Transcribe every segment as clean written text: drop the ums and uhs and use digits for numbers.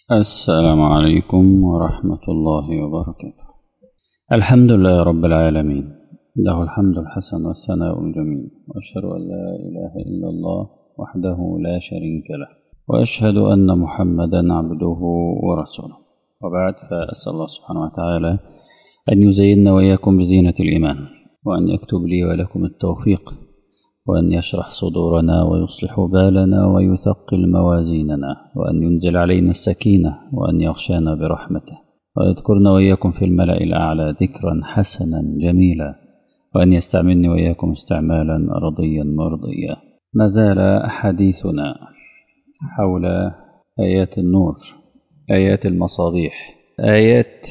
السلام عليكم ورحمة الله وبركاته. الحمد لله رب العالمين، له الحمد الحسن والثناء الجميل، وأشهد أن لا إله إلا الله وحده لا شريك له، وأشهد أن محمدا عبده ورسوله. وبعد، فأسأل الله سبحانه وتعالى أن يزيننا وإياكم بزينة الإيمان، وأن يكتب لي ولكم التوفيق، وأن يشرح صدورنا ويصلح بالنا ويثقل موازيننا، وأن ينزل علينا السكينة، وأن يغشانا برحمته، ويذكرنا وإياكم في الملأ الأعلى ذكرا حسنا جميلا، وأن يستعملني وإياكم استعمالا رضيا مرضيا. ما زال حديثنا حول آيات النور، آيات المصابيح، آيات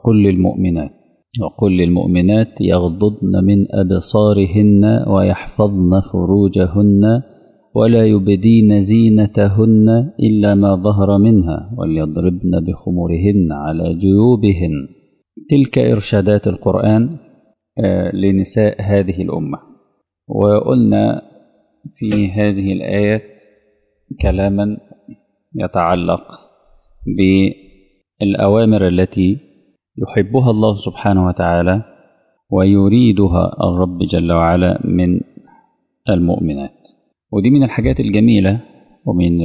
وقل للمؤمنات يغضضن من أبصارهن ويحفظن فروجهن ولا يبدين زينتهن إلا ما ظهر منها وليضربن بخمرهن على جيوبهن. تلك إرشادات القرآن لنساء هذه الأمة. وقلنا في هذه الآيات كلاما يتعلق بالأوامر التي يحبها الله سبحانه وتعالى ويريدها الرب جل وعلا من المؤمنات. ودي من الحاجات الجميلة ومن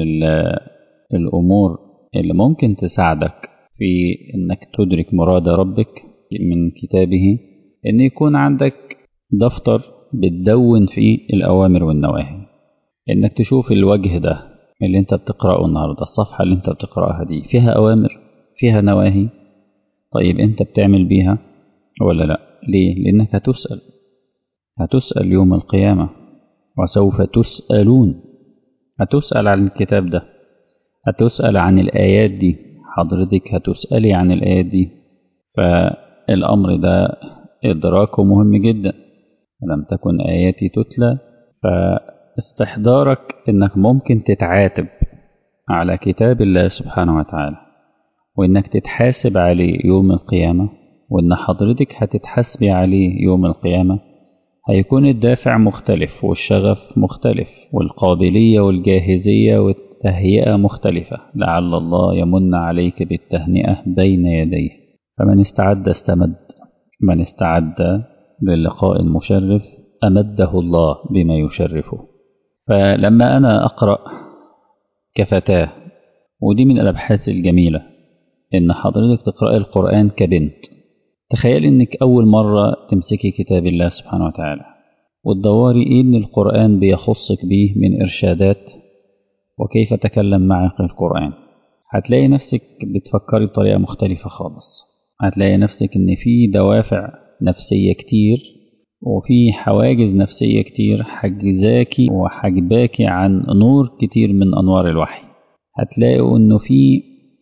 الأمور اللي ممكن تساعدك في أنك تدرك مراد ربك من كتابه، أن يكون عندك دفتر بتدون فيه الأوامر والنواهي، أنك تشوف الوجه ده اللي انت بتقرأه النهاردة، الصفحة اللي انت بتقرأها دي فيها أوامر فيها نواهي. طيب انت بتعمل بيها ولا لا؟ ليه؟ لأنك هتسأل يوم القيامة، وسوف تسألون. هتسأل عن الكتاب ده، هتسأل عن الآيات دي، حضرتك هتسألي عن الآيات دي. فالأمر ده إدراكه مهم جدا. لم تكن آياتي تتلى، فاستحضارك إنك ممكن تتعاتب على كتاب الله سبحانه وتعالى، وإنك تتحاسب عليه يوم القيامة، وإن حضرتك هتتحاسبي عليه يوم القيامة، هيكون الدافع مختلف والشغف مختلف والقابلية والجاهزية والتهيئة مختلفة. لعل الله يمن عليك بالتهنئة بين يديه. فمن استعد استمد، من استعد للقاء المشرف أمده الله بما يشرفه. فلما أنا أقرأ كفتاة، ودي من الأبحاث الجميلة، إن حضرتك تقرأ القرآن كبنت. تخيل إنك أول مرة تمسكي كتاب الله سبحانه وتعالى وتدوري إيه إن القرآن بيخصك به من إرشادات وكيف تكلم معك القرآن. هتلاقي نفسك بتفكري بطريقة مختلفة خالص. هتلاقي نفسك إن في دوافع نفسية كتير وفي حواجز نفسية كتير حجزاكي وحجباكي عن نور كتير من أنوار الوحي. هتلاقوا إنه في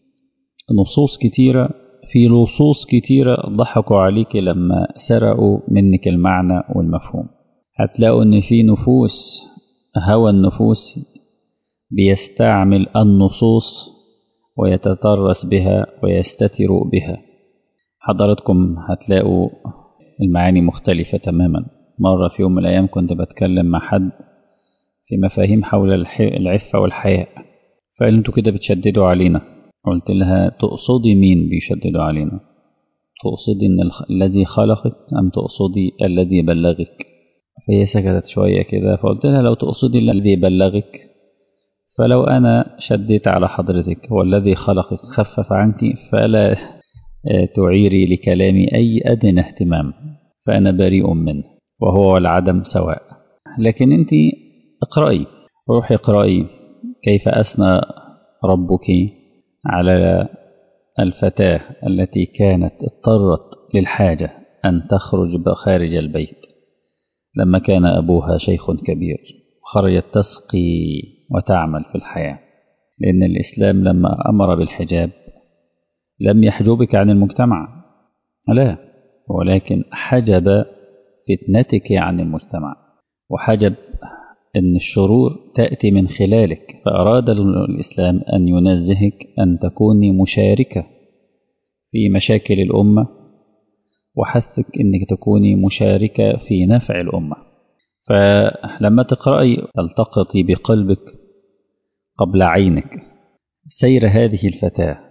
لصوص كتيرة ضحكوا عليك لما سرقوا منك المعنى والمفهوم. هتلاقوا ان في نفوس، هوى النفوس بيستعمل النصوص ويتطرس بها ويستتر بها. حضراتكم هتلاقوا المعاني مختلفة تماما. مرة في يوم من الأيام كنت بتكلم مع حد في مفاهيم حول العفة والحياء، فقال انتوا كده بتشددوا علينا. قلت لها تقصدي مين بيشددوا علينا؟ تقصدي إن الذي خلقك أم تقصدي الذي بلغك؟ فهي سكتت شوية كده، فقلت لها لو تقصدي الذي بلغك، فلو أنا شديت على حضرتك والذي خلقك خفف عنك فلا تعيري لكلامي أي أدنى اهتمام، فأنا بريء منه وهو والعدم سواء. لكن أنت اقرأي، روحي اقرأي كيف أثنى ربك على الفتاة التي كانت اضطرت للحاجة أن تخرج خارج البيت لما كان أبوها شيخ كبير، خرجت تسقي وتعمل في الحياة. لأن الإسلام لما أمر بالحجاب لم يحجبك عن المجتمع، لا، ولكن حجب فتنتك عن المجتمع، وحجب أن الشرور تأتي من خلالك. فأراد الإسلام أن ينزهك أن تكوني مشاركة في مشاكل الأمة، وحثك أنك تكوني مشاركة في نفع الأمة. فلما تقرأي تلتقطي بقلبك قبل عينك سير هذه الفتاة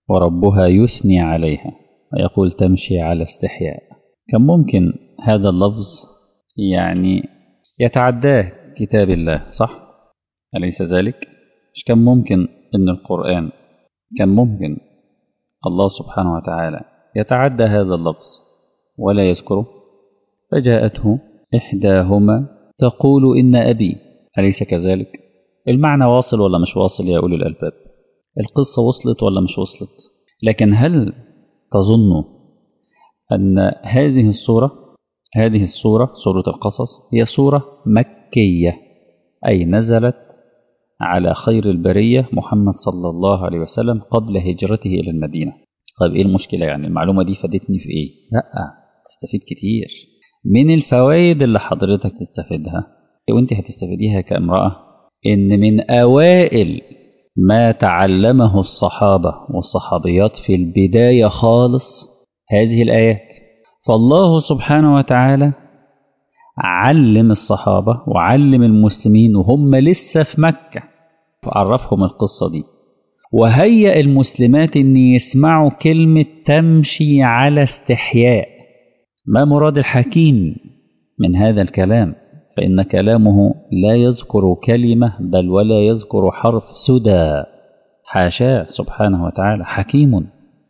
وربها يثني عليها ويقول تمشي على استحياء. كان ممكن هذا اللفظ يعني يتعداه كتاب الله، صح؟ أليس ذلك؟ مش كان ممكن أن القرآن كان ممكن الله سبحانه وتعالى يتعدى هذا اللفظ ولا يذكره؟ فجاءته إحداهما تقول إن أبي، أليس كذلك؟ المعنى واصل ولا مش واصل يا أولي الألباب؟ القصة وصلت ولا مش وصلت؟ لكن هل تظن أن هذه السورة سورة القصص هي سورة مكية، أي نزلت على خير البرية محمد صلى الله عليه وسلم قبل هجرته إلى المدينة؟ طيب إيه المشكلة يعني؟ المعلومة دي فادتني في إيه؟ لا، تستفيد كتير من الفوائد اللي حضرتك تستفيدها وانت هتستفيديها كامرأة. إن من أوائل ما تعلمه الصحابة والصحابيات في البداية خالص هذه الآيات. فالله سبحانه وتعالى علم الصحابة وعلم المسلمين وهم لسه في مكة، وعرفهم القصة دي وهيأ المسلمات أن يسمعوا كلمة تمشي على استحياء. ما مراد الحكيم من هذا الكلام؟ فإن كلامه لا يذكر كلمة بل ولا يذكر حرف سدى، حاشاه سبحانه وتعالى، حكيم.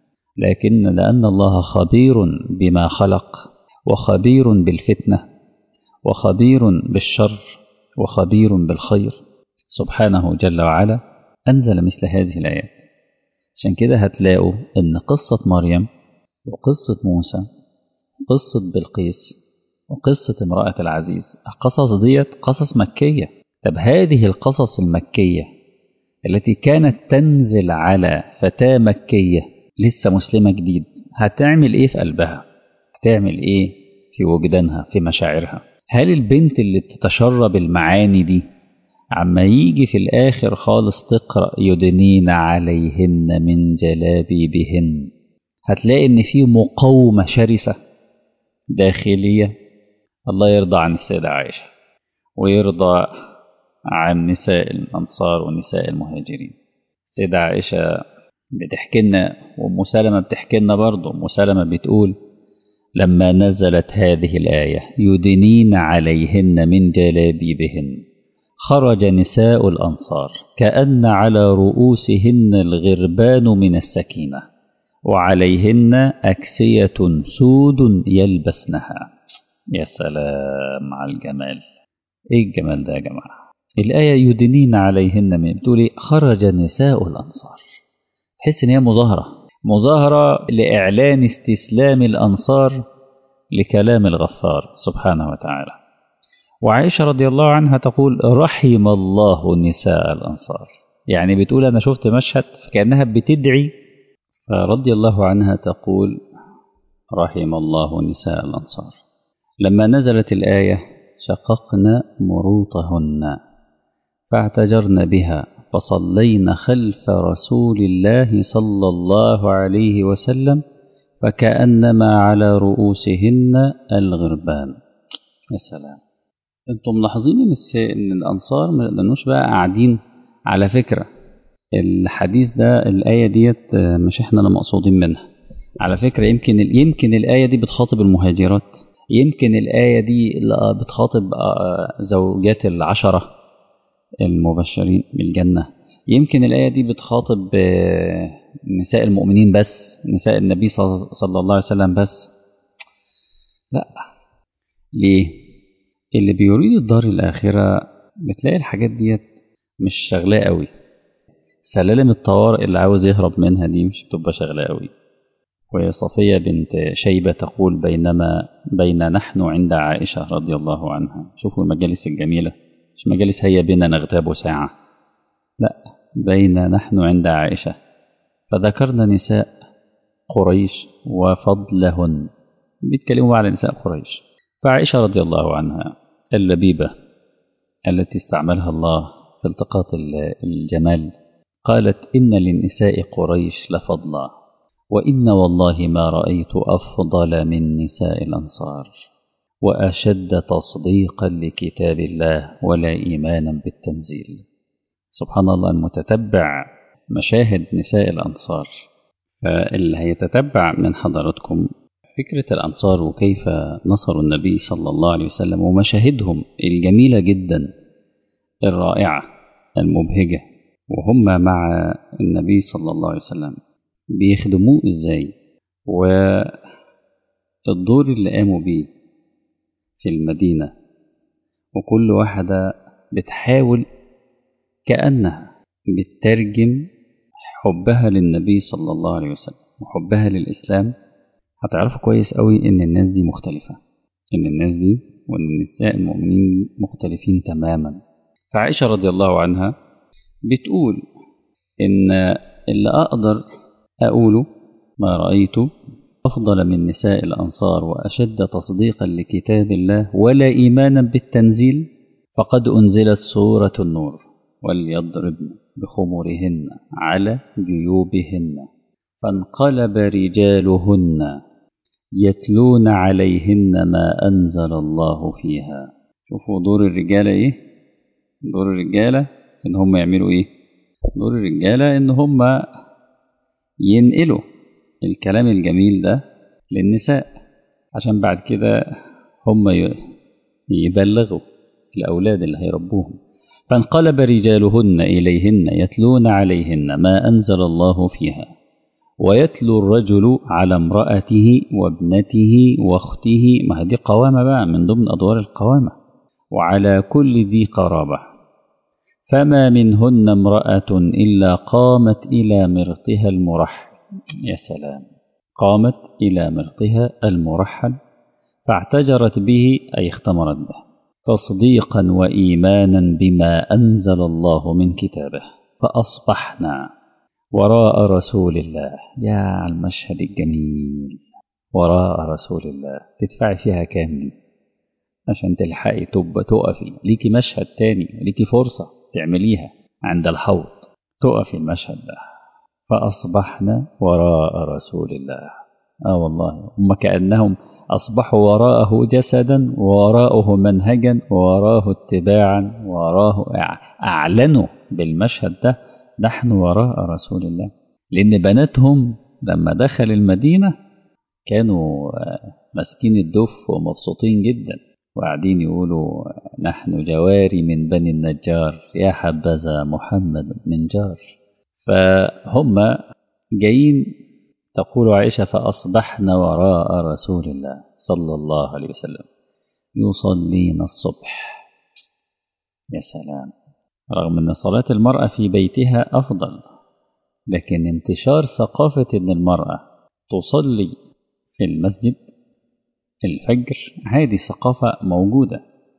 لأن الله خبير بما خلق وخبير بالفتنة وخبير بالشر وخبير بالخير سبحانه جل وعلا، أنزل مثل هذه الآيات. عشان كده هتلاقوا أن قصة مريم وقصة موسى وقصة بلقيس وقصة امرأة العزيز، القصص ديت قصص مكية. طب هذه القصص المكية التي كانت تنزل على فتاة مكية لسه مسلمة جديد، هتعمل ايه في قلبها؟ هتعمل ايه في وجدانها، في مشاعرها؟ هل البنت اللي بتتشرب المعاني دي عما يجي في الآخر خالص تقرأ يدنين عليهن من جلابيبهن، هتلاقي ان في مقاومة شرسة داخلية؟ الله يرضى عن السيدة عائشة ويرضى عن نساء الأنصار ونساء المهاجرين. السيدة عائشة بتحكي لنا، وأم سلمة بتحكي لنا برضه. أم سلمة بتقول لما نزلت هذه الآية يدنين عليهن من جلابيبهن خرج نساء الأنصار كأن على رؤوسهن الغربان من السكينة وعليهن أكسية سود يلبسنها. يا سلام على الجمال! ايه الجمال ده يا جماعة؟ الآية يدنين عليهن من بتقولي خرج نساء الأنصار، تحس ان هي مظاهرة لإعلان استسلام الأنصار لكلام الغفار سبحانه وتعالى. وعائشة رضي الله عنها تقول رحم الله نساء الأنصار، يعني بتقول أنا شفت مشهد كأنها بتدعي، فرضي الله عنها تقول رحم الله نساء الأنصار. لما نزلت الآية شققنا مروطهن فاعتجرن بها فصلين خلف رسول الله صلى الله عليه وسلم فكأنما على رؤوسهن الغربان. يا سلام! انتم ملاحظين ان الأنصار ما يقدروا بقى قاعدين؟ على فكرة الحديث ده الآية ديت مش احنا اللي مقصودين منها. على فكرة يمكن الآية دي بتخاطب المهاجرات، يمكن الآية دي بتخاطب زوجات العشرة المبشرين بالجنة، يمكن الآية دي بتخاطب نساء المؤمنين بس، نساء النبي صلى الله عليه وسلم بس. لا، ليه؟ اللي بيريد الدار الآخرة بتلاقي الحاجات ديت مش شغلاه قوي. سلالم الطوارئ اللي عاوز يهرب منها دي مش بتبقى شغلاه قوي. وهي صفية بنت شيبة تقول بين نحن عند عائشة رضي الله عنها. شوفوا المجالس الجميلة، مش مجالس هيا بنا نغتاب ساعة، لا، بين نحن عند عائشة فذكرنا نساء قريش وفضلهن، بيتكلموا على نساء قريش. فعائشة رضي الله عنها اللبيبة التي استعملها الله في التقاط الجمال قالت إن للنساء قريش لفضلا وإن والله ما رأيت أفضل من نساء الأنصار وأشد تصديقا لكتاب الله ولا إيمانا بالتنزيل. سبحان الله، المتتبع مشاهد نساء الأنصار فاللي هيتتبع من حضراتكم فكرة الأنصار وكيف نصروا النبي صلى الله عليه وسلم ومشاهدهم الجميلة جدا الرائعة المبهجة وهم مع النبي صلى الله عليه وسلم بيخدموه إزاي، والدور اللي قاموا بيه في المدينة، وكل واحدة بتحاول كأنها بتترجم حبها للنبي صلى الله عليه وسلم وحبها للإسلام. هتعرفوا كويس قوي إن الناس دي مختلفة، إن الناس دي والنساء المؤمنين مختلفين تماما. فعائشة رضي الله عنها بتقول إن اللي أقدر أقوله ما رأيت أفضل من نساء الأنصار وأشد تصديقا لكتاب الله ولا إيمانا بالتنزيل فقد أنزلت سورة النور وليضربن بخمرهن على جيوبهن فانقلب رجالهن يتلون عليهن ما أنزل الله فيها. شوفوا دور الرجالة إيه؟ دور الرجالة إن هم يعملوا إيه؟ دور الرجالة إن هم ينقلوا الكلام الجميل ده للنساء عشان بعد كده هم يبلغوا الأولاد اللي هيربوهم. فانقلب رجالهن إليهن يتلون عليهن ما أنزل الله فيها ويتلو الرجل على امرأته وابنته واخته، ما هذه قوامة بقى من ضمن أدوار القوامة، وعلى كل ذي قرابة، فما منهن امرأة إلا قامت إلى مرطها المرحل. يا سلام، قامت إلى مرطها المرحل فاعتجرت به أي اختمرت به تصديقا وإيمانا بما أنزل الله من كتابه فأصبحنا وراء رسول الله. يا على المشهد الجميل، وراء رسول الله. تدفعي فيها كام دي عشان تلحقي تقفي؟ ليكي مشهد تاني، ليكي فرصة تعمليها عند الحوض، تقفي المشهد ده. فأصبحنا وراء رسول الله. والله هم كأنهم أصبحوا وراءه جسدا ووراءه منهجا ووراءه اتباعا ووراءه أعلنوا بالمشهد ده نحن وراء رسول الله. لأن بناتهم لما دخل المدينة كانوا ماسكين الدف ومبسوطين جدا وقاعدين يقولوا نحن جواري من بني النجار يا حبذا محمد من جار. فهم جايين، تقول عائشة فأصبحنا وراء رسول الله صلى الله عليه وسلم يصلين الصبح. يا سلام، رغم أن صلاة المرأة في بيتها أفضل، لكن انتشار ثقافة أن المرأة تصلي في المسجد الفجر هذه ثقافة موجودة،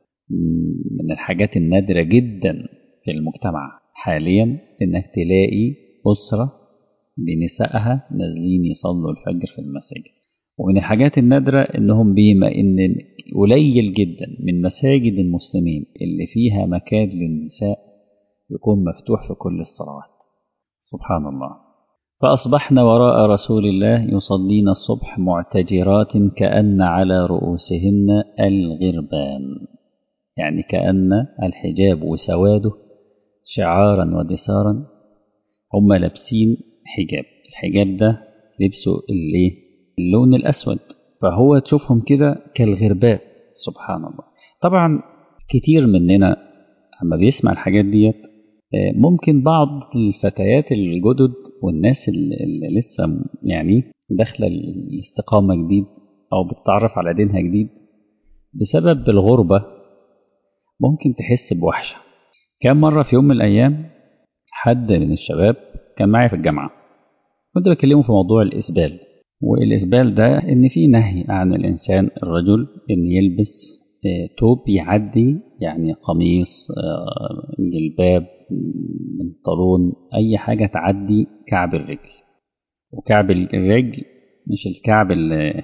من الحاجات النادرة جدا في المجتمع حاليا أنك تلاقي أسرة بنسائها نازلين يصلوا الفجر في المساجد. ومن الحاجات النادرة أنهم بما أن قليل جدا من مساجد المسلمين اللي فيها مكان للنساء يكون مفتوح في كل الصلوات. سبحان الله. فأصبحنا وراء رسول الله يصلين الصبح معتجرات كأن على رؤوسهن الغربان، يعني كأن الحجاب وسواده شعارا ودسارا. هم لابسين حجاب، الحجاب ده لبسوا اللون الأسود، فهو تشوفهم كده كالغرباء. سبحان الله. طبعا كتير مننا لما بيسمع الحاجات ديت ممكن بعض الفتيات الجدد والناس اللي لسه يعني داخله الاستقامة جديد أو بتتعرف على دينها جديد بسبب الغربة ممكن تحس بوحشة. كان مرة في يوم من الأيام حد من الشباب كان معي في الجامعة، كنت بكلمه في موضوع الإسبال، والإسبال ده إن في نهي عن الإنسان الرجل إن يلبس توب يعدي، يعني قميص، جلباب، بنطلون، أي حاجة تعدي كعب الرجل. وكعب الرجل مش الكعب اللي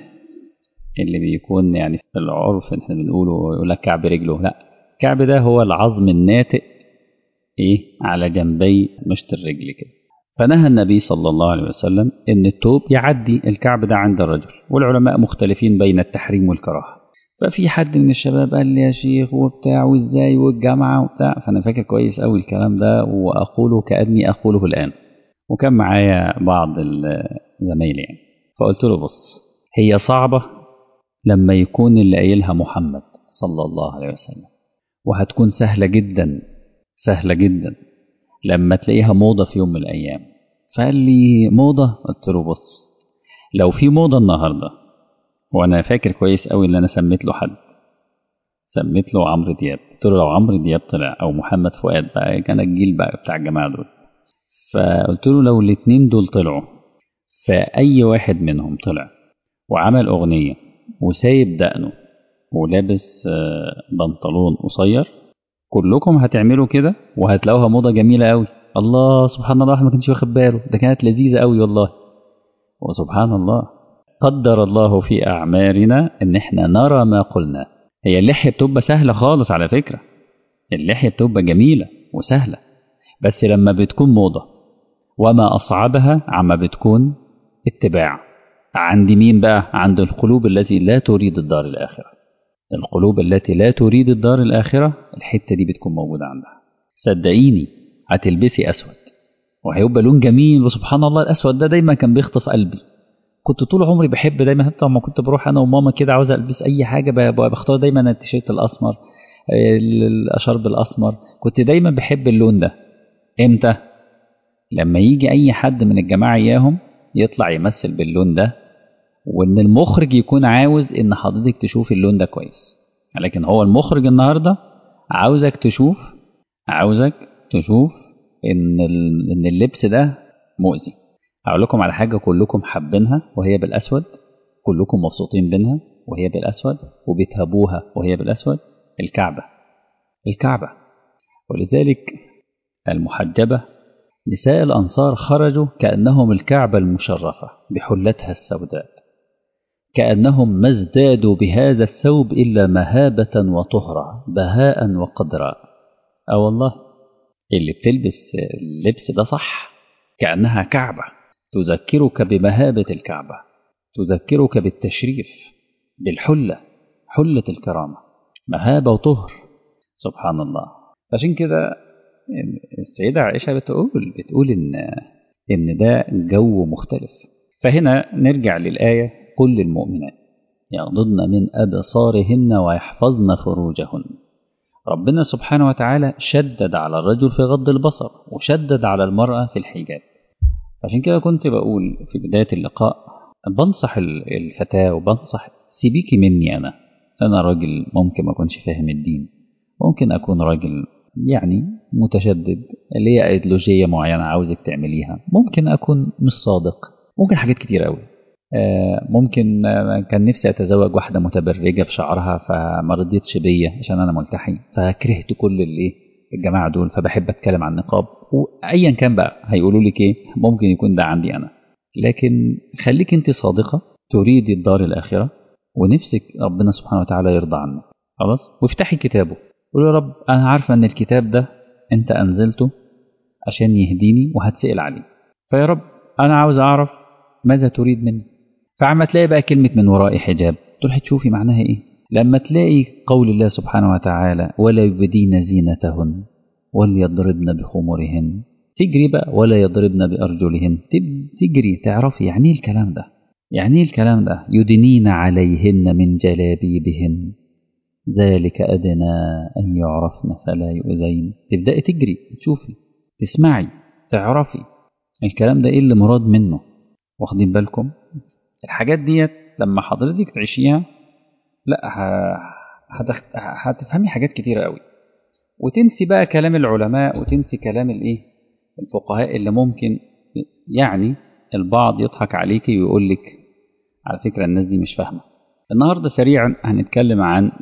بيكون يعني في العرف احنا بنقوله يقول لك كعب رجله، لا، الكعب ده هو العظم الناتئ على جنبي مشط الرجل كده. فنهى النبي صلى الله عليه وسلم ان التوب يعدي الكعب ده عند الرجل، والعلماء مختلفين بين التحريم والكراهه. ففي حد من الشباب قال لي يا شيخ وبتاع وازاي والجامعه وبتاع، فانا فاكر كويس قوي الكلام ده واقوله كاني اقوله الان. وكان معايا بعض زمايلي يعني. فقلت له بص، هي صعبة لما يكون اللي قايلها محمد صلى الله عليه وسلم، وهتكون سهلة جدا، سهلة جدا لما تلاقيها موضة في يوم من الأيام. فقال لي موضة؟ قلت له بص، لو في موضة النهاردة، وأنا فاكر كويس قوي إن أنا سميت له حد، سميت له عمرو دياب. قلت له لو عمرو دياب طلع أو محمد فؤاد بقى، كان الجيل بقى بتاع الجماعة دول، فقلت له لو الاتنين دول طلعوا، فأي واحد منهم طلع وعمل أغنية وسايب دقنه ولابس بنطلون قصير، كلكم هتعملوا كده وهتلاقوها موضة جميلة قوي. الله سبحان الله، ما كانش واخد باله، ده كانت لذيذة قوي والله. وسبحان الله، قدر الله في أعمارنا إن إحنا نرى ما قلنا. هي اللحية بتبقى سهلة خالص على فكرة، اللحية بتبقى جميلة وسهلة، بس لما بتكون موضة وما أصعبها عما بتكون اتباع. عند مين بقى؟ عند القلوب التي لا تريد الدار الآخرة. القلوب التي لا تريد الدار الآخرة الحتة دي بتكون موجودة عندها. صدقيني هتلبسي أسود وهيبقى لون جميل، وسبحان الله الأسود ده دايما كان بيخطف قلبي. كنت طول عمري بحب دايما، حتى لما كنت بروح أنا وماما كده عاوز ألبس أي حاجة بختار دايما التيشيرت الأسمر، الأشرب الأسمر، كنت دايما بحب اللون ده. إمتى؟ لما يجي أي حد من الجماعة إياهم يطلع يمثل باللون ده، وإن المخرج يكون عاوز إن حضرتك تشوف اللون ده كويس. لكن هو المخرج النهاردة عاوزك تشوف إن اللبس ده مؤذي. أقول لكم على حاجة كلكم حابينها وهي بالأسود، كلكم مبسوطين بينها وهي بالأسود، وبتهبوها وهي بالأسود، الكعبة. ولذلك المحجبة نساء الأنصار خرجوا كأنهم الكعبة المشرفة بحلتها السوداء، كأنهم ما ازدادوا بهذا الثوب إلا مهابة وطهرة، بهاء وقدرا. والله اللي بتلبس اللبس ده صح كأنها كعبة، تذكرك بمهابة الكعبة، تذكرك بالتشريف، بالحلة، حلة الكرامة، مهابة وطهر. سبحان الله. عشان كده السيدة عائشة بتقول إن ده جو مختلف. فهنا نرجع للآية: قل للمؤمنات يغضضن من أبصارهن ويحفظن فروجهن. ربنا سبحانه وتعالى شدد على الرجل في غض البصر وشدد على المرأة في الحجاب. عشان كده كنت بقول في بداية اللقاء، بنصح الفتاة وبنصح، سيبيكي مني أنا راجل ممكن ما أكونش فاهم الدين، ممكن أكون راجل يعني متشدد، اللي هي ايديولوجية معينة عاوزك تعمليها، ممكن أكون مش صادق، ممكن حاجات كتير قوي. ممكن كان نفسي أتزوج واحدة متبرجة بشعرها فما رضيتش بيا عشان أنا ملتحي، فكرهت كل الجماعة دول، فبحب أتكلم عن النقاب. وأيا كان بقى هيقولوا لك إيه، ممكن يكون ده عندي أنا. لكن خليك أنت صادقة، تريدي الدار الآخرة ونفسك ربنا سبحانه وتعالى يرضى عنك، خلاص، وافتحي كتابه. قول يا رب أنا عارفة أن الكتاب ده أنت أنزلته عشان يهديني وهتسأل عليه، فيا رب أنا عاوز أعرف ماذا تريد مني. فعما تلاقي بقى كلمة من وراء حجاب، تروح تشوفي معناها إيه. لما تلاقي قول الله سبحانه وتعالى: ولا يبدين زينتهن وليضربن بخمرهن، تجري بقى: ولا يضربن بأرجلهن، تجري تعرفي يعني إيه الكلام ده، يعني إيه الكلام ده. يدنين عليهن من جلابيبهن ذلك أدنى أن يعرفن فلا يؤذين. تبدأي تجري تشوفي، تسمعي، تعرفي الكلام ده إيه اللي مراد منه. واخدين بالكم؟ الحاجات ديت لما حضرتك تعيشيها، لا هتفهمي حاجات كتيرة قوي، وتنسي بقى كلام العلماء وتنسي كلام الفقهاء اللي ممكن يعني البعض يضحك عليكي ويقول لك على فكرة الناس دي مش فاهمة. النهاردة سريعا هنتكلم عن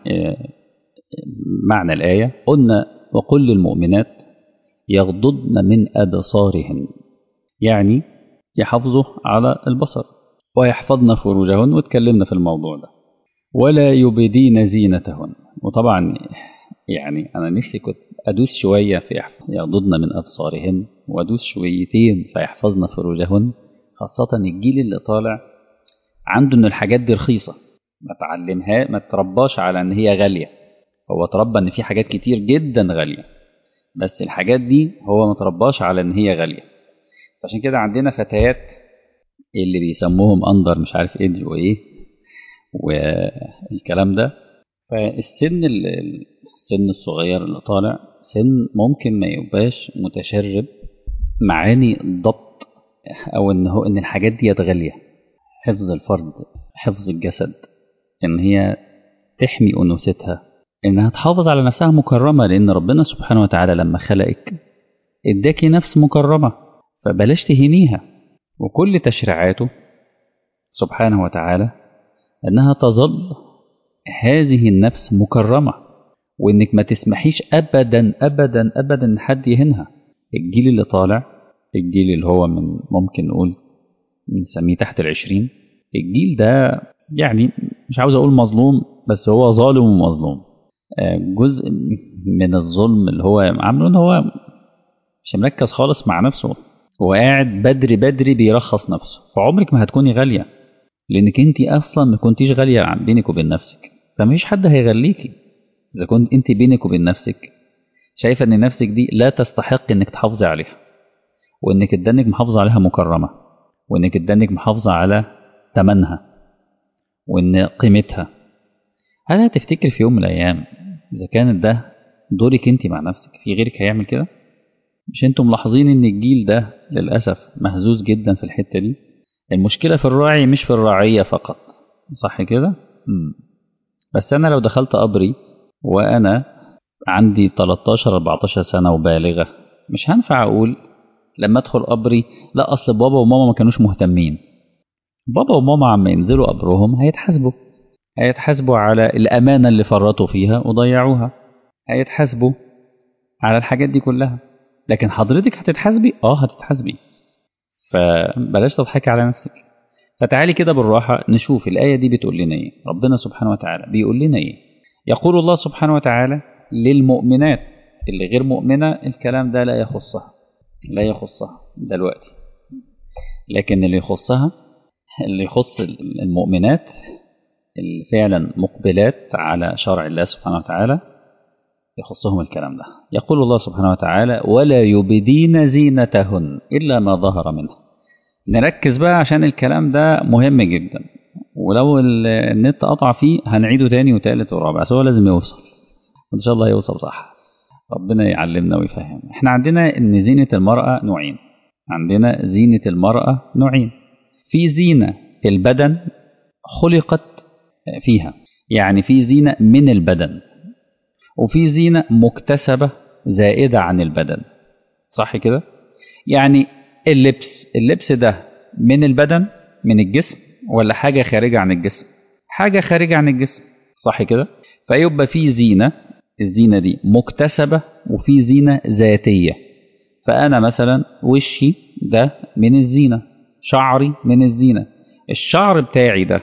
معنى الآية. قلنا: وقل للمؤمنات يغضضن من أبصارهن، يعني يحافظوا على البصر ويحفظن فروجهن، واتكلمنا في الموضوع ده. ولا يبدين زينتهن، وطبعا يعني أنا نفسي كنت أدوس شوية في يغضضن من أبصارهن وأدوس شويتين فيحفظن فروجهن، خاصة الجيل اللي طالع عنده إن الحاجات دي رخيصة، ما ترباش على إن هي غالية. هو تربى إن في حاجات كتير جدا غالية، بس الحاجات دي هو ما ترباش على إن هي غالية. عشان كده عندنا فتيات اللي بيسموهم أندر مش عارف إيدج وإيه والكلام ده. فالسن السن الصغير اللي طالع سن ممكن ما يبقاش متشرب معاني الضبط، أو إن الحاجات دي غالية، حفظ الفرد، حفظ الجسد، إن هي تحمي أنوثتها، إنها تحافظ على نفسها مكرمة، لأن ربنا سبحانه وتعالى لما خلقك اداكي نفس مكرمة، فبلاش تهينيها. وكل تشريعاته سبحانه وتعالى أنها تظل هذه النفس مكرمة، وإنك ما تسمحيش أبدا أبدا أبدا إن حد يهينها. الجيل اللي طالع، الجيل اللي هو من ممكن نقول نسميه تحت 20، الجيل ده يعني مش عاوز أقول مظلوم، بس هو ظالم ومظلوم. جزء من الظلم اللي هو عامله إن هو مش مركز خالص مع نفسه، هو قاعد بدري بدري بيرخص نفسه. فعمرك ما هتكوني غالية، لأنك أنت أصلا ما كنتيش غالية بينك وبين نفسك، فمفيش حد هيغليكي. إذا كنت أنت بينك وبين نفسك شايفة أن نفسك دي لا تستحق أنك تحافظي عليها، وأنك تدنك محافظة عليها مكرمة، وأنك تدنك محافظة على ثمنها وأن قيمتها، هل هتفتكر في يوم من الأيام إذا كانت ده دورك أنت مع نفسك في غيرك هيعمل كده؟ مش أنتم ملاحظين أن الجيل ده للأسف مهزوز جدا في الحتة دي؟ المشكلة في الراعي مش في الرعية فقط، صح كده؟ بس أنا لو دخلت قبري وأنا عندي 13-14 سنة وبالغة، مش هنفع أقول لما أدخل قبري لا أصل بابا وماما ما كانوش مهتمين. بابا وماما عم ينزلوا قبرهم هيتحاسبوا على الأمانة اللي فرطوا فيها وضيعوها، هيتحاسبوا على الحاجات دي كلها. لكن حضرتك هتتحاسبي؟ هتتحاسبي. فبلاش تضحكي على نفسك. فتعالي كده بالراحة نشوف الآية دي بتقول لنا إيه. ربنا سبحانه وتعالى بيقول لنا إيه؟ يقول الله سبحانه وتعالى للمؤمنات، اللي غير مؤمنة الكلام ده لا يخصها دلوقتي، لكن اللي يخص المؤمنات اللي فعلا مقبلات على شرع الله سبحانه وتعالى يخصهم الكلام ده. يقول الله سبحانه وتعالى ولا يبدين زينتهن إلا ما ظهر منها. نركز بقى عشان الكلام ده مهم جدا، ولو النت قطع فيه هنعيده تاني وتالت ورابع، بس هو لازم يوصل، وإن شاء الله يوصل صح. ربنا يعلمنا ويفهم. احنا عندنا ان زينة المرأة نوعين. عندنا زينة المرأة نوعين، في زينة في البدن خلقت فيها، يعني في زينة من البدن، وفي زينة مكتسبة زائدة عن البدن، صح كده؟ يعني اللبس ده من البدن، من الجسم، ولا حاجة خارجة عن الجسم؟ حاجة خارجة عن الجسم، صح كده؟ فيبقى في زينة، الزينة دي مكتسبة، وفي زينة ذاتية. فأنا مثلا وشي ده من الزينة، شعري من الزينة. الشعر بتاعي ده،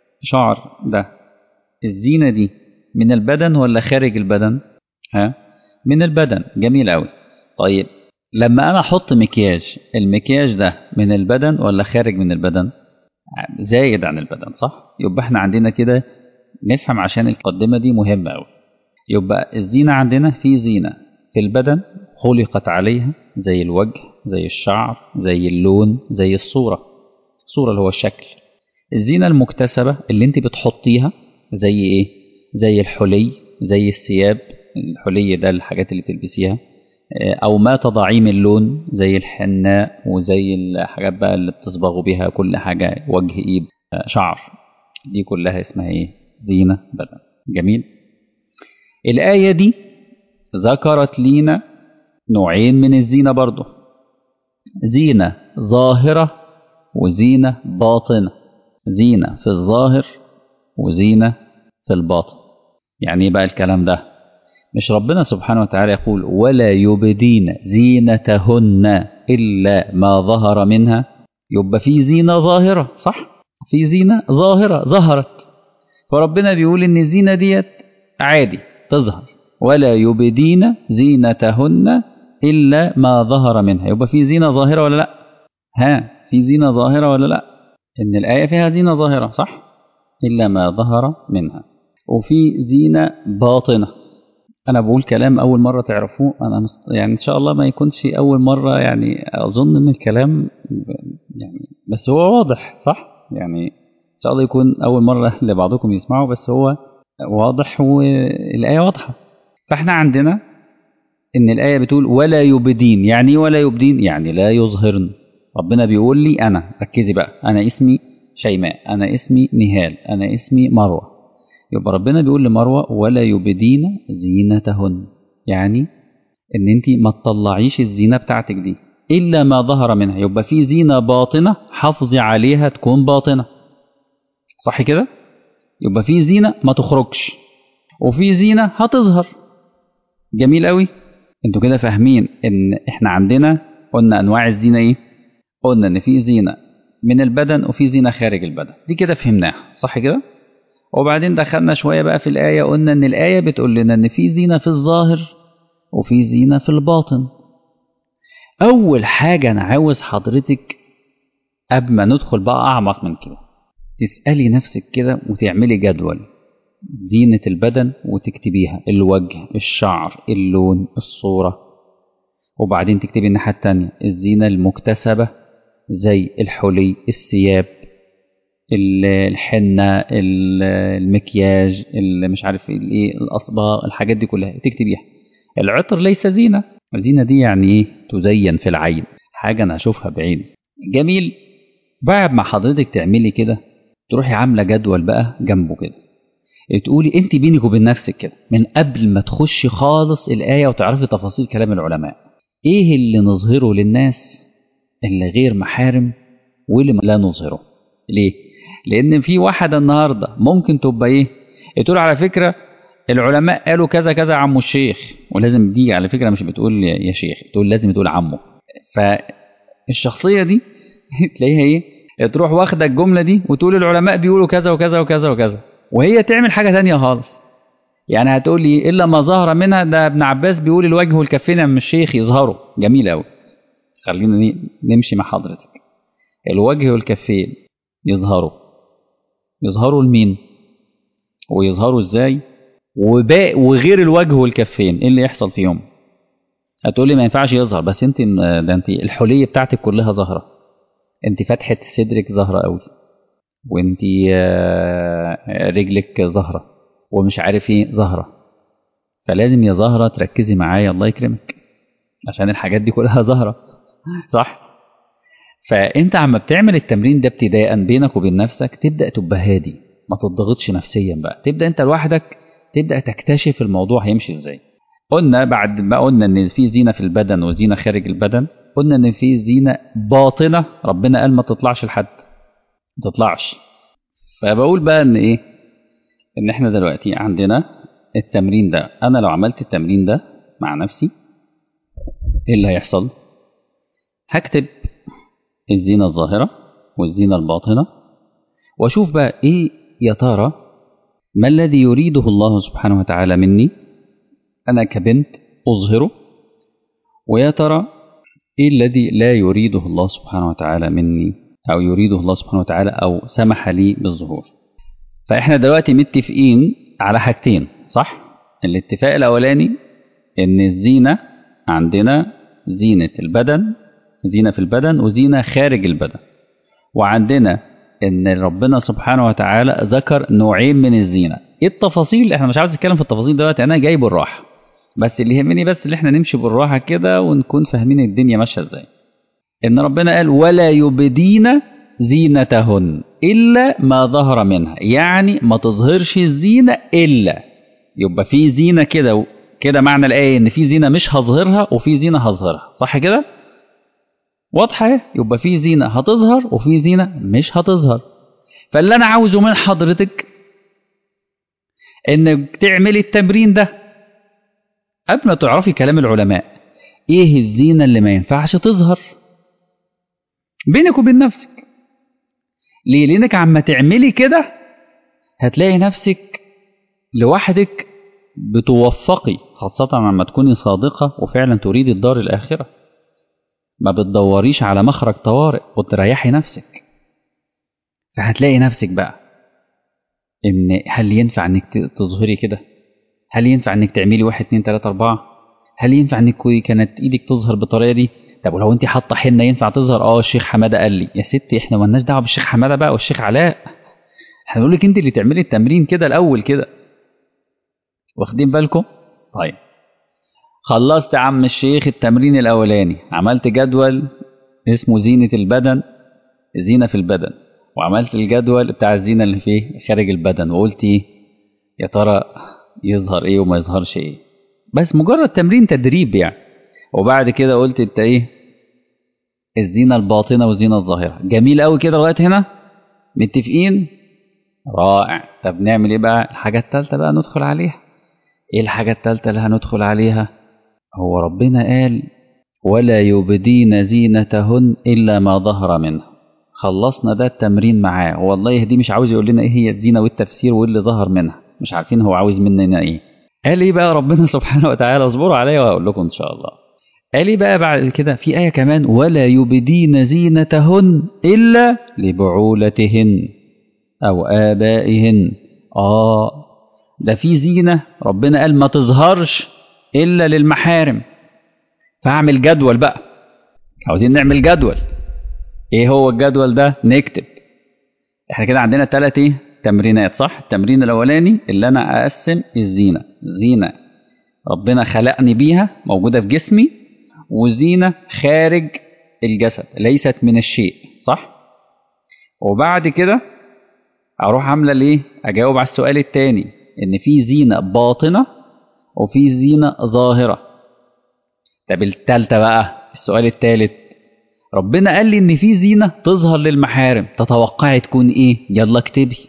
الزينة دي من البدن ولا خارج البدن؟ من البدن. جميل قوي. طيب لما أنا أحط مكياج، المكياج ده من البدن ولا خارج من البدن؟ زايد عن البدن، صح؟ يبقى احنا عندنا كده نفهم عشان المقدمة دي مهمة قوي. يبقى الزينة عندنا في زينة في البدن خلقت عليها، زي الوجه، زي الشعر، زي اللون، زي الصورة اللي هو الشكل. الزينة المكتسبة اللي انت بتحطيها زي ايه؟ زي الحلي، زي الثياب، الحلي ده الحاجات اللي بتلبسيها، او ما تضعيه من اللون زي الحناء، وزي الحاجات بقى اللي بتصبغوا بيها كل حاجة، وجه، ايد، شعر، دي كلها اسمها ايه؟ زينة بدن. جميل. الآية دي ذكرت لينا نوعين من الزينة برضو، زينة ظاهرة وزينة باطنة. زينة في الظاهر وزينة في الباطن. يعني ايه بقى الكلام ده؟ مش ربنا سبحانه وتعالى يقول ولا يبدين زينتهن إلا ما ظهر منها؟ يبقى في زينة ظاهرة، صح؟ في زينة ظاهرة ظهرت، فربنا بيقول ان الزينة ديت عادي تظهر، ولا يبدين زينتهن إلا ما ظهر منها. يبقى في زينة ظاهرة ولا لا؟ في زينة ظاهرة ولا لا؟ إن الآية فيها زينة ظاهرة، صح؟ إلا ما ظهر منها. وفي زينة باطنة. انا بقول كلام اول مره تعرفوه، انا يعني ان شاء الله ما يكونش اول مره، يعني اظن ان الكلام يعني بس هو واضح صح، يعني ان شاء الله يكون اول مره لبعضكم يسمعوا، بس هو واضح والايه واضحه. فاحنا عندنا ان الايه بتقول ولا يبدين. يعني ايه ولا يبدين؟ يعني لا يظهرن. ربنا بيقول لي انا، ركزي بقى، انا اسمي شيماء، انا اسمي نهال، انا اسمي مروه. يبقى ربنا بيقول لمروه ولا يبدين زينتهن، يعني ان انت ما تطلعيش الزينه بتاعتك دي الا ما ظهر منها. يبقى في زينه باطنه حافظي عليها تكون باطنه، صح كده؟ يبقى في زينه ما تخرجش وفي زينه هتظهر. جميل قوي. انتوا كده فاهمين ان احنا عندنا قلنا انواع الزينه ايه؟ قلنا ان في زينه من البدن وفي زينه خارج البدن، دي كده فهمناها صح كده؟ وبعدين دخلنا شويه بقى في الايه، قلنا ان الايه بتقول لنا ان في زينه في الظاهر وفي زينه في الباطن. اول حاجه انا عاوز حضرتك قبل ما ندخل بقى اعمق من كده تسالي نفسك كده وتعملي جدول زينه البدن وتكتبيها: الوجه، الشعر، اللون، الصوره. وبعدين تكتبي الناحيه التانيه الزينه المكتسبه زي الحلي، الثياب، الحنه، المكياج، اللي مش عارف الايه، الاصباغ، الحاجات دي كلها تكتبيها. العطر ليس زينه. الزينه دي يعني ايه؟ تزين في العين، حاجه انا اشوفها بعين. جميل. بعد ما حضرتك تعملي كده تروحي عامله جدول بقى جنبه كده، تقولي انت بينك وبين نفسك كده من قبل ما تخشي خالص الايه وتعرفي تفاصيل كلام العلماء: ايه اللي نظهره للناس اللي غير محارم واللي لا نظهره؟ ليه؟ لان في واحده النهارده ممكن تبقى ايه، تقول على فكره العلماء قالوا كذا كذا عمو الشيخ، ولازم دي على فكره مش بتقول يا شيخ، تقول لازم تقول عمو. فالشخصيه دي تلاقيها ايه، تروح واخده الجمله دي وتقول العلماء بيقولوا كذا وكذا وكذا وكذا، وهي تعمل حاجه تانية خالص. يعني هتقول لي الا ما ظهر منها، ده ابن عباس بيقول الوجه والكفين من الشيخ يظهروا. جميل قوي. خلينا نمشي مع حضرتك. الوجه والكفين يظهروا، يظهروا لمين ويظهروا ازاي؟ وغير الوجه والكفين ايه اللي يحصل فيهم؟ هتقولي ما ينفعش يظهر، بس انت ده انت الحليه بتاعتك كلها ظاهره، انت فتحه صدرك ظاهره قوي، وانت رجلك ظاهره، ومش عارف ايه ظاهره. فلازم يا زهره تركزي معايا الله يكرمك، عشان الحاجات دي كلها ظاهره صح. فانت عم بتعمل التمرين ده ابتداء بينك وبين نفسك تبدا تبقى هادي، ما تضغطش نفسيا بقى، تبدا انت لوحدك تبدا تكتشف الموضوع هيمشي ازاي. قلنا بعد ما قلنا ان في زينه في البدن وزينه خارج البدن، قلنا ان في زينه باطنه ربنا قال ما تطلعش لحد، ما تطلعش. فبقول بقى ان ايه، ان احنا دلوقتي عندنا التمرين ده، انا لو عملت التمرين ده مع نفسي ايه اللي هيحصل؟ هكتب الزينه الظاهره والزينه الباطنه، واشوف بقى ايه يا ترى ما الذي يريده الله سبحانه وتعالى مني انا كبنت اظهره، ويا ترى ايه الذي لا يريده الله سبحانه وتعالى مني، او يريده الله سبحانه وتعالى او سمح لي بالظهور. فاحنا دلوقتي متفقين على حاجتين صح؟ الاتفاق الاولاني ان الزينه عندنا زينه البدن، زينه في البدن وزينه خارج البدن، وعندنا ان ربنا سبحانه وتعالى ذكر نوعين من الزينه. ايه التفاصيل؟ احنا مش عاوز نتكلم في التفاصيل دلوقتي، انا جاي بالراحه، بس اللي يهمني بس اللي احنا نمشي بالراحه كده ونكون فاهمين الدنيا ماشيه ازاي. ان ربنا قال ولا يبدين زينتهن الا ما ظهر منها، يعني ما تظهرش الزينه الا. يبقى في زينه كده كده، معنى الايه ان في زينه مش هظهرها وفي زينه هظهرها، صح كده؟ واضحه. يبقى في زينه هتظهر وفي زينه مش هتظهر. فاللي انا عاوزه من حضرتك انك تعملي التمرين ده قبل ما تعرفي كلام العلماء. ايه الزينه اللي ما ينفعش تظهر بينك وبين نفسك؟ ليه؟ لانك عما تعملي كده هتلاقي نفسك لوحدك بتوفقي، خاصه لما تكوني صادقه وفعلا تريدي الدار الاخره، ما بتدوريش على مخرج طوارئ وتريحي نفسك. فهتلاقي نفسك بقى ان هل ينفع انك تظهري كده؟ هل ينفع انك تعملي 1 2 3 4؟ هل ينفع انك كانت ايدك تظهر بالطريقه دي؟ طب ولو انت حاطه حنه ينفع تظهر؟ الشيخ حماده قال لي. يا ستي احنا مالناش دعوه بالشيخ حماده بقى والشيخ علاء، احنا بنقول لك انت اللي تعملي التمرين كده الاول كده. واخدين بالكم؟ طيب خلصت يا عم الشيخ التمرين الاولاني، عملت جدول اسمه زينه البدن، زينه في البدن، وعملت الجدول بتاع الزينه اللي فيه خارج البدن، وقلت ايه يا ترى يظهر ايه وما يظهرش ايه، بس مجرد تمرين تدريب يعني. وبعد كده قلت انت ايه الزينه الباطنه والزينه الظاهره. جميل قوي كده لغايه هنا متفقين؟ رائع. طب نعمل ايه بقى؟ الحاجه الثالثه بقى ندخل عليها. ايه الحاجه الثالثه اللي هندخل عليها؟ هو ربنا قال ولا يبدين زينتهن الا ما ظهر منها. خلصنا ده التمرين معاه، والله دي مش عاوز يقول لنا ايه هي الزينه والتفسير وايه اللي ظهر منها، مش عارفين هو عاوز مننا ايه. قال ايه بقى ربنا سبحانه وتعالى؟ اصبروا عليا وهقول لكم ان شاء الله. قال ايه بقى بعد كده في آية كمان؟ ولا يبدين زينتهن إلا لبعولتهن أو آبائهن. ده في زينة ربنا قال ما تظهرش إلا للمحارم. فاعمل جدول بقى، عاوزين نعمل جدول. ايه هو الجدول ده؟ نكتب. احنا كده عندنا 3 تمرينات صح؟ التمرين الأولاني اللي أنا أقسم الزينة، زينة ربنا خلقني بيها موجودة في جسمي، وزينة خارج الجسد ليست من الشيء صح؟ وبعد كده اروح عامله الايه؟ اجاوب على السؤال الثاني ان في زينة باطنة وفي زينة ظاهرة. طب الثالثة بقى، السؤال الثالث، ربنا قال لي ان في زينة تظهر للمحارم، تتوقعي تكون ايه؟ يلا اكتبي.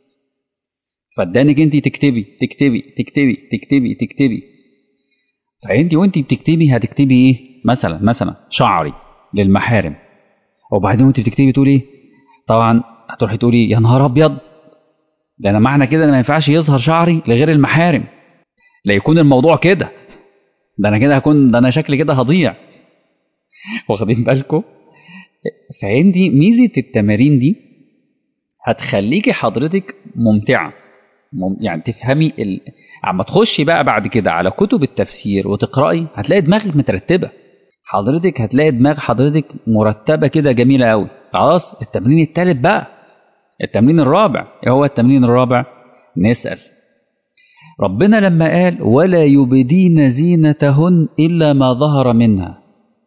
فادانك انت تكتبي تكتبي تكتبي تكتبي تكتبي. فانت وانت بتكتبي هتكتبي ايه؟ مثلا شعري للمحارم، وبعدين وانت بتكتبي تقولي ايه؟ طبعا هتروحي تقولي يا نهار ابيض، ده انا معنى كده ان ما ينفعش يظهر شعري لغير المحارم، لا يكون الموضوع كده، ده انا كده هكون، ده انا شكلي كده هضيع. واخدين بالكم؟ فعندي ميزه التمارين دي هتخليكي حضرتك ممتعه، يعني تفهمي اما تخشي بقى بعد كده على كتب التفسير وتقراي هتلاقي دماغك مترتبه، حضرتك هتلاقي دماغ حضرتك مرتبه كده جميله قوي. خلاص التمرين الثالث بقى، التمرين الرابع. ايه هو التمرين الرابع؟ نسأل ربنا لما قال ولا يبدين زينتهن إلا ما ظهر منها،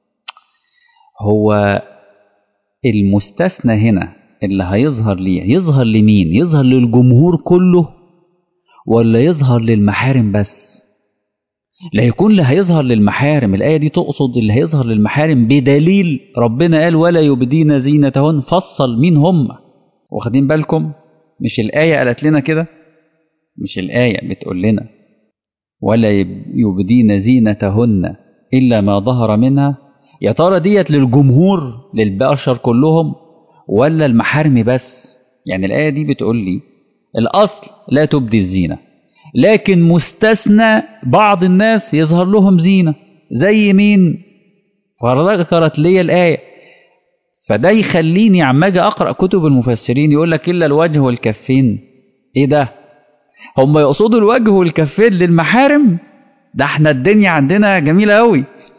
هو المستثنى هنا اللي هيظهر ليه يظهر لمين؟ يظهر للجمهور كله ولا يظهر للمحارم بس؟ لا يكون اللي هيظهر للمحارم، الآية دي تقصد اللي هيظهر للمحارم بدليل ربنا قال ولا يبدين زينتهن، فصل مين هم. واخدين بالكم؟ مش الآية قالت لنا كده؟ مش الآية بتقول لنا ولا يبدين زينتهن إلا ما ظهر منها؟ يا ترى ديت للجمهور للبشر كلهم ولا المحارم بس؟ يعني الآية دي بتقول لي الأصل لا تبدي الزينة، لكن مستثنى بعض الناس يظهر لهم زينة. زي مين؟ فذكرت لي الآية. فده يخليني عما اجي اقرا كتب المفسرين يقول لك الا الوجه والكفين. ايه ده؟ هم يقصدوا الوجه والكفين للمحارم؟ ده احنا الدنيا عندنا جميله قوي.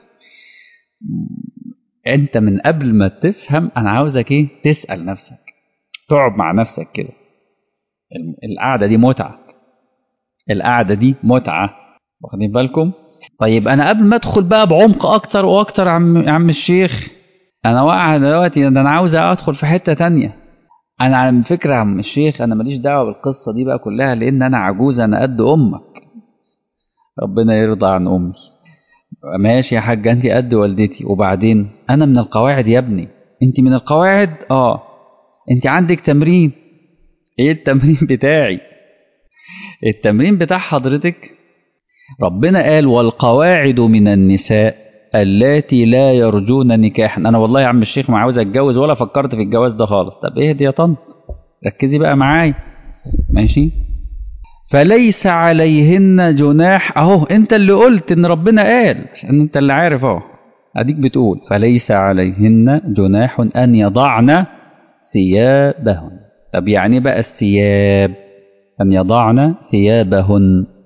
انت من قبل ما تفهم انا عاوزك ايه؟ تسال نفسك، تقعد مع نفسك كده. القعده دي متعه، القعده دي متعه. واخدين بالكم؟ طيب انا قبل ما ادخل بقى بعمق اكتر واكتر عم الشيخ، انا واقع دلوقتي، ده انا عاوز ادخل في حته تانية. انا على فكره يا عم الشيخ انا ماليش دعوه بالقصه دي بقى كلها، لان انا عجوز، انا قد امك، ربنا يرضى عن امي. ماشي يا حاجه انت قد والدتي، وبعدين انا من القواعد يا ابني. انت من القواعد؟ انت عندك تمرين. ايه التمرين بتاعي؟ التمرين بتاع حضرتك ربنا قال والقواعد من النساء اللاتي لا يرجون نكاحا. انا والله يا عم الشيخ ما عاوز اتجوز ولا فكرت في الجواز ده خالص. طب اهدي يا طنط، ركزي بقى معايا ماشي. فليس عليهن جناح، اهو انت اللي قلت ان ربنا قال، عشان انت اللي عارف اهو، اديك بتقول فليس عليهن جناح ان يضعن ثيابهن. طب يعني بقى الثياب ان يضعن ثيابهن،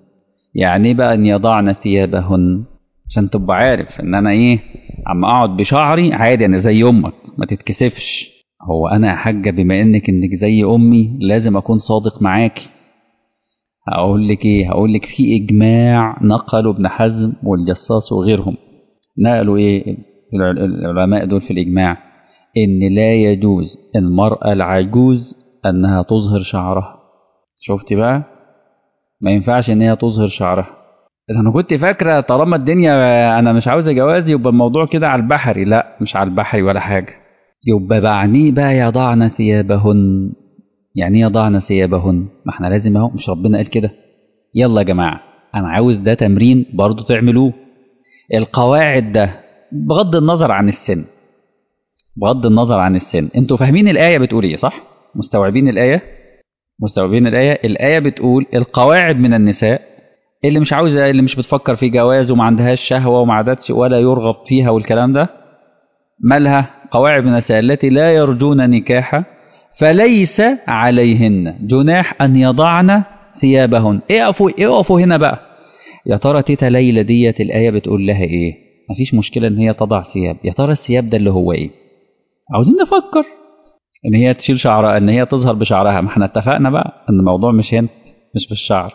يعني ايه بقى ان يضعن ثيابهن؟ عشان تبقى عارف ان انا ايه، عم اقعد بشعري عادي، انا زي امك ما تتكسفش. هو انا يا حاجه بما انك زي امي لازم اكون صادق معاكي. هقول لك ايه، هقول لك في اجماع نقله ابن حزم والجصاص وغيرهم. نقلوا ايه العلماء دول في الاجماع؟ ان لا يجوز المرأة العجوز انها تظهر شعرها. شفتي بقى؟ ما ينفعش ان هي تظهر شعرها. انا كنت فاكره طالما الدنيا انا مش عاوزه جواز يبقى الموضوع كده على البحري. لا، مش على البحري ولا حاجه. يبقى بعنيه بقى يضعن ثيابهن. يعني ايه يضعن ثيابهن؟ ما احنا لازم اهو، مش ربنا قال كده؟ يلا يا جماعه، انا عاوز ده تمرين برضو تعملوه. القواعد ده بغض النظر عن السن، بغض النظر عن السن، انتوا فاهمين الايه بتقول ايه صح؟ مستوعبين الايه؟ مستوعبين الايه؟ الايه بتقول القواعد من النساء اللي مش عاوزه، اللي مش بتفكر في جواز وما عندهاش شهوه وما عادتش ولا يرغب فيها والكلام ده، مالها؟ قواعد من النساء التي لا يرجون نكاحا فليس عليهن جناح ان يضعن ثيابهن. اقفوا هنا بقى. يا ترى تيتا ليلى ديت الايه بتقول لها ايه؟ مفيش مشكله ان هي تضع ثياب. يا ترى الثياب ده اللي هو ايه؟ عاوزين نفكر. ان هي تشيل شعرها، ان هي تظهر بشعرها. ما احنا اتفقنا بقى ان الموضوع مش هنا، مش بالشعر.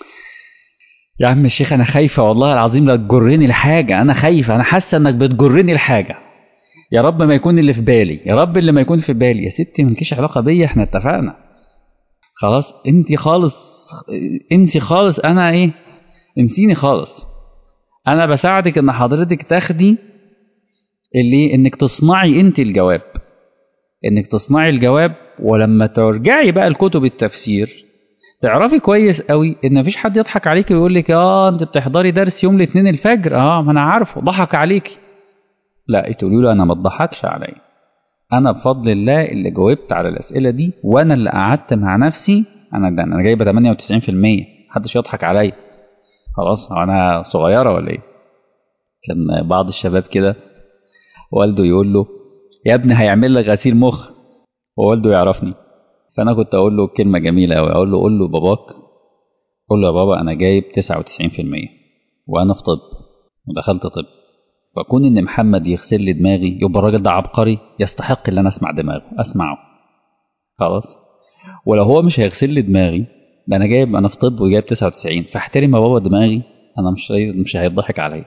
يا عم الشيخ انا خايفه والله العظيم لا تجرني لحاجه، انا خايفه، انا حاسه انك بتجرني لحاجه. يا رب ما يكون اللي في بالي، يا رب اللي ما يكون في بالي. يا ستي مالكيش علاقه بيا، احنا اتفقنا خلاص. انت خالص، انت خالص، انا ايه، انسيني خالص. انا بساعدك ان حضرتك تاخدي اللي انك تصنعي انت الجواب، انك تصنعي الجواب. ولما ترجعي بقى لكتب التفسير تعرفي كويس قوي ان مفيش حد يضحك عليكي ويقول لك انت بتحضري درس يوم الاثنين الفجر. ما انا عارفه ضحك عليكي. لا، تقولي له انا ما اتضحكش عليا، انا بفضل الله اللي جاوبت على الاسئله دي، وانا اللي قعدت مع نفسي. انا جايبه 98%، محدش يضحك عليا. خلاص، انا صغيره ولا ايه؟ كان بعض الشباب كده والده يقول له يا ابني هيعمل لك غسيل مخ، ووالده يعرفني. فانا كنت اقول له كلمه جميله قوي، اقول له قول له باباك، قول له يا بابا انا جايب 99% وانا في طب ودخلت طب، فكون ان محمد يغسل لي دماغي يبقى الراجل ده عبقري يستحق ان انا اسمع دماغه، اسمعه. خلاص. ولو هو مش هيغسل لي دماغي، ده انا في طب وجايب 99، فاحترم يا بابا دماغي، انا مش هيضحك عليا.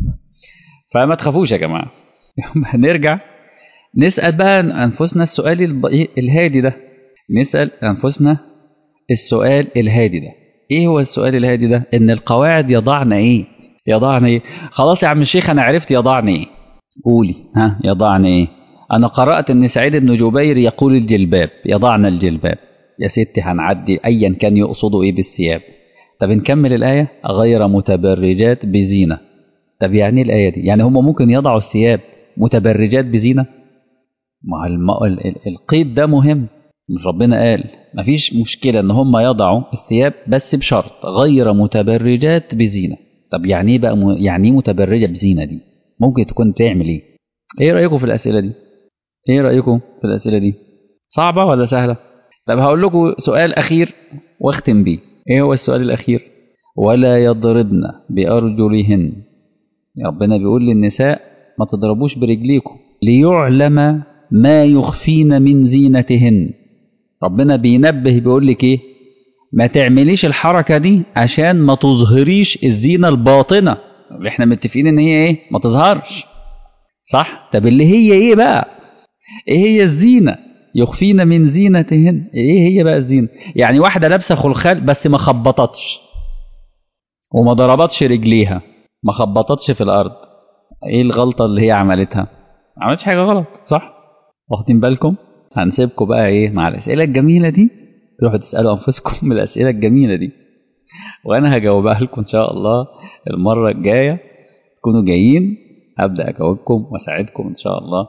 فما تخافوش يا جماعه. نرجع نسال بقى انفسنا السؤال الهادي ده. نسال انفسنا السؤال الهادي ده. ايه هو السؤال الهادي ده؟ ان القواعد يضعن ايه؟ يضعن ايه؟ خلاص يا عم الشيخ انا عرفت يضعن ايه. قولي يضعن ايه؟ انا قرأت ان سعيد بن جبير يقول الجلباب، يضعن الجلباب. يا ستي هنعدي ايا كان يقصدوا ايه بالثياب. طب نكمل الايه، غير متبرجات بزينه. طب يعني ايه الايه دي؟ يعني هم ممكن يضعوا الثياب متبرجات بزينه؟ ما القيد ده مهم. مش ربنا قال مفيش مشكلة ان هم يضعوا الثياب بس بشرط غير متبرجات بزينة؟ طب يعني ايه بقى يعني ايه متبرجة بزينة دي؟ ممكن تكون تعمل ايه؟ ايه رأيكم في الأسئلة دي؟ ايه رأيكم في الأسئلة دي؟ صعبة ولا سهلة؟ طب هقول لكم سؤال أخير واختم بيه. ايه هو السؤال الأخير؟ ولا يضربن بأرجلهن. ربنا بيقول للنساء ما تضربوش برجليكم ليعلم ما يخفين من زينتهن. ربنا بينبه بيقول لك ايه؟ ما تعمليش الحركة دي عشان ما تظهريش الزينة الباطنة اللي احنا متفقين ان هي ايه؟ ما تظهرش. صح؟ طب اللي هي ايه بقى؟ ايه هي الزينة؟ يخفين من زينتهن. ايه هي بقى الزينة؟ يعني واحدة لابسة خلخال بس ما خبطتش وما ضربتش رجليها، ما خبطتش في الارض. ايه الغلطة اللي هي عملتها؟ ما عملتش حاجة غلط، صح؟ واخدين بالكم؟ هنسيبكم بقى ايه مع الاسئلة الجميلة دي، تروحوا تسألوا أنفسكم من الأسئلة الجميلة دي، وأنا هجاوبها لكم إن شاء الله المرة الجاية. تكونوا جايين هبدأ أجاوبكم وأساعدكم إن شاء الله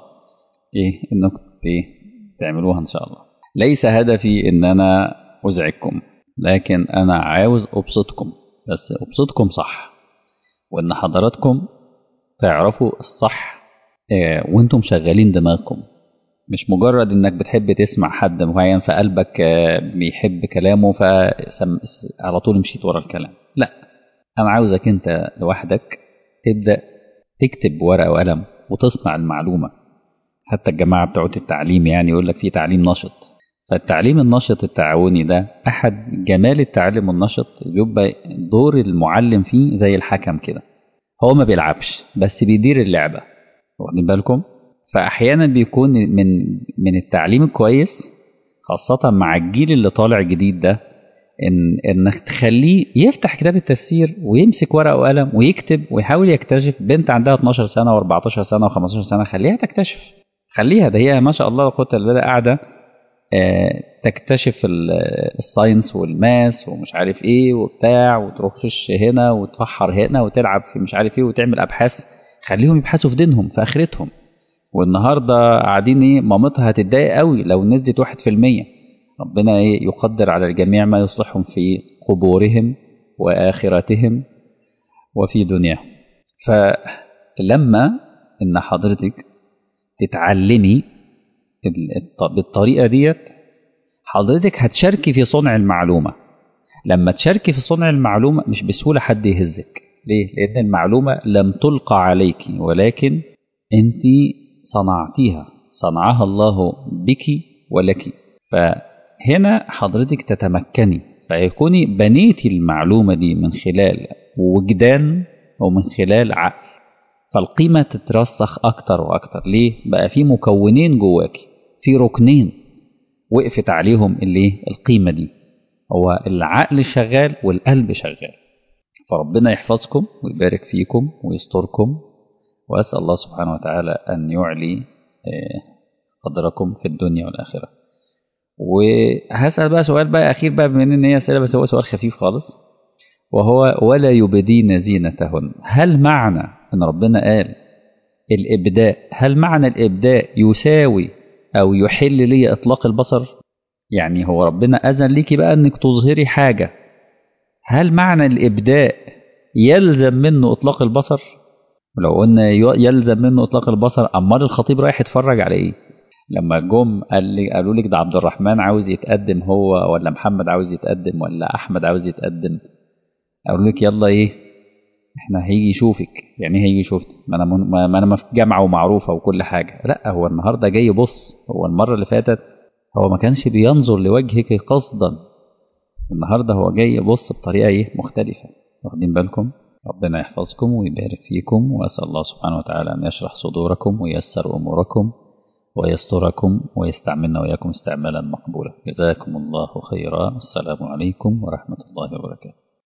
إنكم تعملوها إن شاء الله. ليس هدفي إن أنا أزعجكم، لكن أنا عاوز أبسطكم، بس أبسطكم صح، وإن حضراتكم تعرفوا الصح وإنتم شغالين دماغكم. مش مجرد انك بتحب تسمع حد معين فقلبك بيحب كلامه فعلى طول مشيت ورا الكلام. لا، أنا عاوزك أنت لوحدك تبدأ تكتب ورقة وقلم وتصنع المعلومة. حتى الجماعة بتوع التعليم يعني يقول لك في تعليم نشط. فالتعليم النشط التعاوني ده أحد جمال التعلم النشط، بيبقى دور المعلم فيه زي الحكم كده، هو ما بيلعبش بس بيدير اللعبة، واخدين بالكم؟ فأحيانا بيكون من التعليم الكويس خاصة مع الجيل اللي طالع جديد ده، انك تخليه يفتح كتاب التفسير ويمسك ورقة وقلم ويكتب ويحاول يكتشف. بنت عندها 12 سنة و14 سنة و15 سنة خليها تكتشف، خليها، ده هي ما شاء الله لا قوة الا بالله قاعدة تكتشف الساينس والماس ومش عارف ايه وبتاع، وتخش هنا وتفحر هنا وتلعب في مش عارف ايه وتعمل ابحاث. خليهم يبحثوا في دينهم في اخرتهم. والنهارده قاعدين ايه، مامتها هتتضايق قوي لو نزلت 1%. ربنا ايه يقدر على الجميع ما يصلحهم في قبورهم واخرتهم وفي دنياهم. فلما ان حضرتك تتعلمي بالطريقه ديت، حضرتك هتشاركي في صنع المعلومه. لما تشاركي في صنع المعلومه مش بسهوله حد يهزك. ليه؟ لان المعلومه لم تلقى عليك، ولكن انت صنعتيها، صنعها الله بك ولك. فهنا حضرتك تتمكني، فيكوني بنيتي المعلومة دي من خلال وجدان ومن خلال عقل، فالقيمة تترسخ أكتر وأكتر. ليه؟ بقى في مكونين جواكي، في ركنين وقفت عليهم اللي القيمة دي، هو العقل شغال والقلب شغال. فربنا يحفظكم ويبارك فيكم ويستركم، وأسأل الله سبحانه وتعالى أن يعلي قدركم في الدنيا والآخرة. وهسأل بقى سؤال بقى أخير بقى، بما إن هي أسئلة بس هو سؤال خفيف خالص، وهو ولا يبدين زينتهن. هل معنى أن ربنا قال الإبداء، هل معنى الإبداء يساوي أو يحل لي إطلاق البصر؟ يعني هو ربنا أذن ليكي بقى أنك تظهري حاجة، هل معنى الإبداء يلزم منه إطلاق البصر؟ ولو قلنا يلزم منه إطلاق البصر، أمال الخطيب رايح يتفرج على إيه؟ لما جم قالوا لك ده عبد الرحمن عاوز يتقدم هو، ولا محمد عاوز يتقدم، ولا أحمد عاوز يتقدم، قالوا لك يلا إيه إحنا هيجي يشوفك. يعني هيجي يشوفك؟ ما أنا في جامعة ومعروفة وكل حاجة. لا، هو النهاردة جاي يبص. هو المرة اللي فاتت هو ما كانش بينظر لوجهك قصدا، النهاردة هو جاي يبص بطريقة إيه مختلفة. واخدين بالكم؟ ربنا يحفظكم ويبارك فيكم، وأسأل الله سبحانه وتعالى أن يشرح صدوركم وييسر أموركم ويستركم ويستعملنا وإياكم استعمالا مقبولا. جزاكم الله خيرا. السلام عليكم ورحمة الله وبركاته.